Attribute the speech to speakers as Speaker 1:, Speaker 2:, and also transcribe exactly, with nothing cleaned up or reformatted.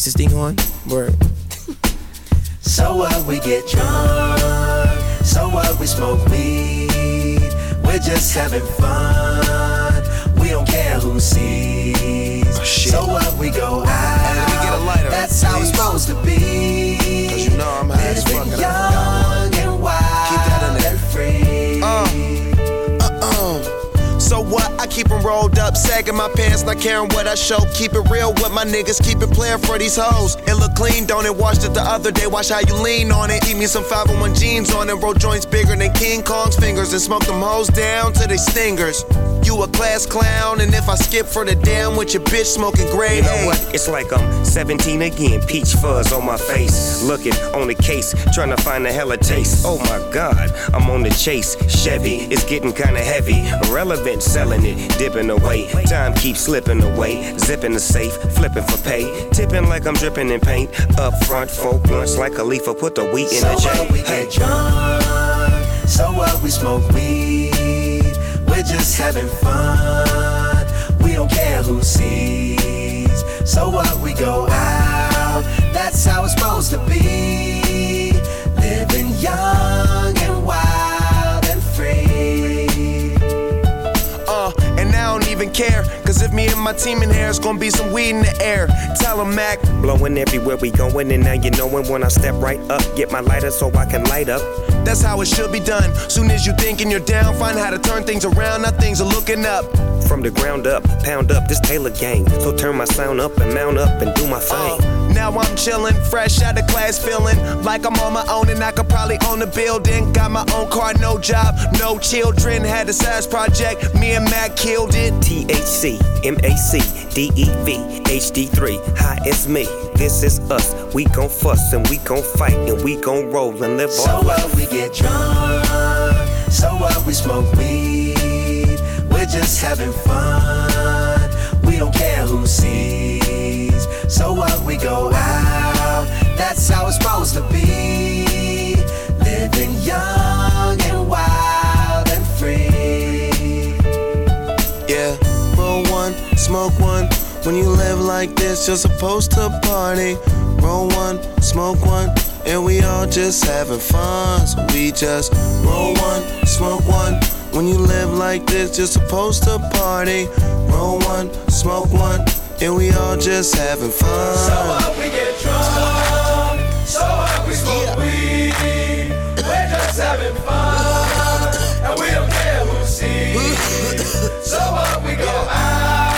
Speaker 1: Is this thing on? Word.
Speaker 2: So what, we get drunk. So what, we smoke weed. We're just having fun. We don't care who sees.
Speaker 1: Oh, shit.
Speaker 2: So what, we go out.
Speaker 1: Let me get a lighter,
Speaker 2: That's how
Speaker 1: please.
Speaker 2: it's supposed to be.
Speaker 1: Cause you know I'm high as fuck.
Speaker 2: Living young and wild and free.
Speaker 1: Uh. So what? I keep them rolled up, sagging my pants, not caring what I show. Keep it real with my niggas, keep it playing for these hoes. It look clean, don't it? Washed it the other day, watch how you lean on it. Eat me some five oh one jeans on it, roll joints bigger than King Kong's fingers, and smoke them hoes down to they stingers. You a class clown, and if I skip for the damn with your bitch smoking grade.
Speaker 3: You know what? It's like I'm seventeen again, peach fuzz on my face. Looking on the case, trying to find a hella taste. Oh my God, I'm on the chase. Chevy, it's getting kinda heavy. Irrelevant, selling it, dipping away. Time keeps slipping away. Zipping the safe, flipping for pay. Tipping like I'm dripping in paint. Up front, four blunts like a leaf, put the wheat in
Speaker 2: so
Speaker 3: the J.
Speaker 2: What, we
Speaker 3: Hey.
Speaker 2: get drunk. So what, we smoke weed. We're just having fun. We don't care who sees. So what, we go out. That's how it's supposed to be. Living young and wild and free.
Speaker 1: Uh, and I don't even care. Cause if me and my team in here, it's gonna be some weed in the air. Tell 'em, Mac.
Speaker 3: Blowing everywhere we going, and now you knowin' when I step right up. Get my lighter so I can light up.
Speaker 1: That's how it should be done. Soon as you thinking you're down, find how to turn things around. Now things are looking up.
Speaker 3: From the ground up, pound up this Taylor gang. So turn my sound up and mount up and do my thing.
Speaker 1: Uh, now I'm chillin', fresh out of class, feeling like I'm on my own and I could probably own a building. Got my own car, no job, no children. Had a size project, me and Mac killed it.
Speaker 3: T H C, M A C, D E V, H D three. Hi, it's me. This is us. We gon' fuss and we gon' fight and we gon' roll and live
Speaker 2: So
Speaker 3: our life.
Speaker 2: what, we get drunk. So what, we smoke weed. We're just having fun. We don't care who sees. So what, we go out. That's how it's supposed to be. Living young and wild and free.
Speaker 1: Yeah, roll one, smoke one. When you live like this, you're supposed to party. Roll one, smoke one, and we all just having fun. So we just roll one, smoke one. When you live like this, you're supposed to party. Roll one, smoke one, and we all just having fun.
Speaker 2: So what, we get drunk. So what, we smoke weed. We're just having fun. And we don't care who sees. So what, we go out.